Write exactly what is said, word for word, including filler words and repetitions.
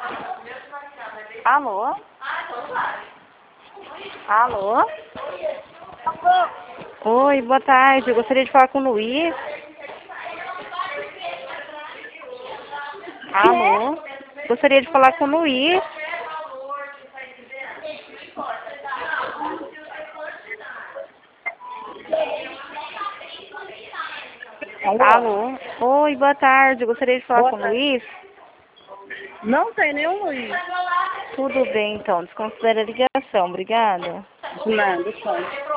Alô? Alô? Oi, boa tarde. Eu gostaria de falar com o Luiz. Alô? Gostaria de falar com o Luiz. Alô? Alô? Oi, boa tarde. Eu gostaria de falar Boa com o tarde. Luiz. Não tem nenhum Luiz. Tudo bem, então. Desconsidera a ligação. Obrigada. Nada, só.